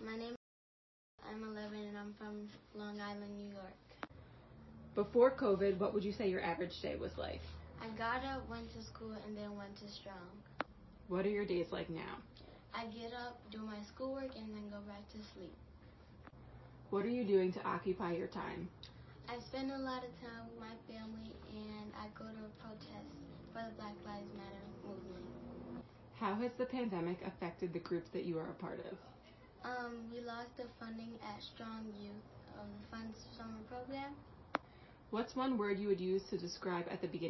My name is I'm 11 and I'm from Long Island, New York. Before COVID, what would you say your average day was like? I got up, went to school, and then went to Strong. What are your days like now? I get up, do my schoolwork, and then go back to sleep. What are you doing to occupy your time? I spend a lot of time with my family, and I go to protests for the Black Lives Matter movement. How has the pandemic affected the groups that you are a part of? We lost the funding at Strong Youth of the Fun Summer Program. What's one word you would use to describe at the beginning